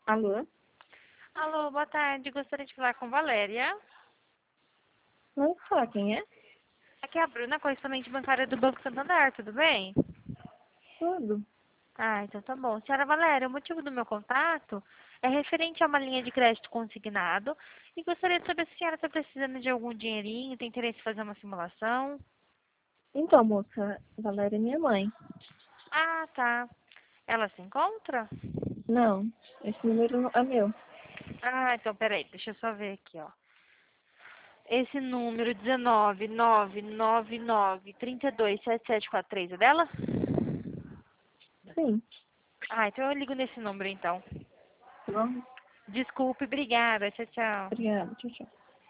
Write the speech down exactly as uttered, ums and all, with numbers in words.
Alô? Alô, boa tarde. Gostaria de falar com Valéria. Não fala quem é? Aqui é a Bruna, correspondente bancária do Banco Santander, tudo bem? Tudo. Ah, então tá bom. Senhora Valéria, o motivo do meu contato é referente a uma linha de crédito consignado e gostaria de saber se a senhora está precisando de algum dinheirinho, tem interesse em fazer uma simulação. Então, moça, Valéria é minha mãe. Ah, tá. Ela se encontra? Não, esse número é meu. Ah, então peraí, deixa eu só ver aqui, ó. Esse número dezenove, nove nove nove, trinta e dois, sete sete quatro três é dela? Sim. Ah, então eu ligo nesse número então. Tá bom? Desculpe, obrigada. Tchau, tchau. Obrigada. Tchau, tchau.